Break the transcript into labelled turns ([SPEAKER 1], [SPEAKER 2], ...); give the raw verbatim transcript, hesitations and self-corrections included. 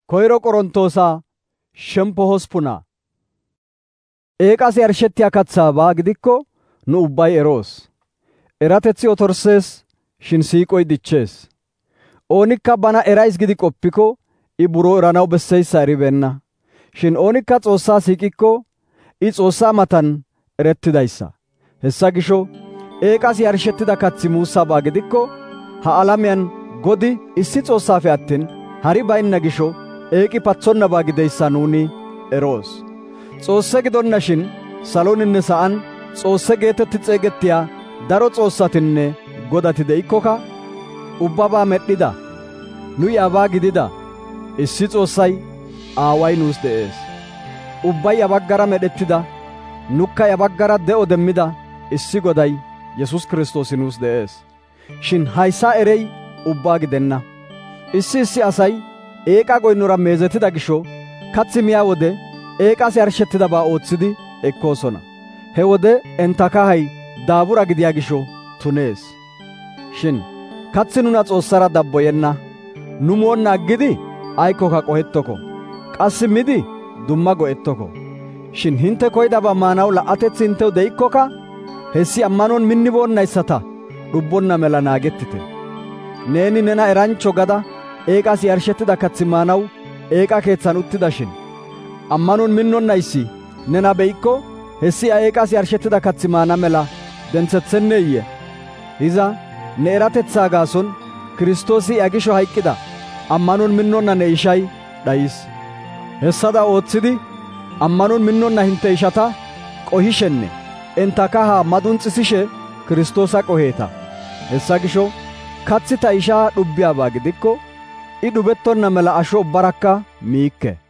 [SPEAKER 1] Koyro Qorontoosa shempo hospuna. Eeqas yarshetiya kathaaba gidikko nu ubbay eroos. Eratethi otorsees, shin siiqoy dichees. Oonikka bana erays gidi qoppiko I buroo eranaw besseysa eribeenna. Shin oonikka Xoossaa siiqikko I Xoossaa matan erettidaysa. Hessa gisho eeqas yarshetida kathi muussaba gidikko ha alamiyan Godi issi Xoossaafe attin hari baynna gisho eeqi pathonnaba gideysa nuuni eroos. Xoosse gidonna shin saloninne sa'an Xoosse geetetti xeegettiya daro xoossatinne godati de'ikkoka ubbabaa medhida nu iyabaa gidida issi Xoossay Aaway nuus de'ees. Ubbay ya baggara medhettida nukka ya baggara de'o demmida issi Goday Yesus Kiristoosi nuus de'ees. Shin hayssa erey ubbaa gidenna. Issi issi asay eeqa goynnora meezetida gisho kathi miya wode eeqas yarshettidabaa ooththidi ekkoosona. He wode enta kahay daabura gidiya gisho tunees. Shin kathi nuna Xoossara dabboyenna. Nu moonna aggidi aykkoka qohettoko. Qassi midi dumma go'ettoko. Shin hinte koydaba maanaw la'atethi hintew de'ikkoka hessi ammanon minniboonnayssata dhubbonna mela naagettite. Neeni nena erancho gada eeqas yarshettida kathi maanaw eeqa keethan uttida shin ammanon minnonnayssi nena be'ikko hessi a eeqas yarshettida kathi maana mela dentsethenneeyye? Hiza ne eratethaa gaason Kiristoosi iya gisho hayqqida ammanon minnonna ne ishay dhayis. Hessada ooththidi ammanon minnonna hinte ishata qohishenne enta kahaa madunxisishe Kiristoosa qoheeta. Hessa gisho kathi ta ishaa dhubbiyaabaa gidikko I dhubettonna mela asho ubbarakka miikke.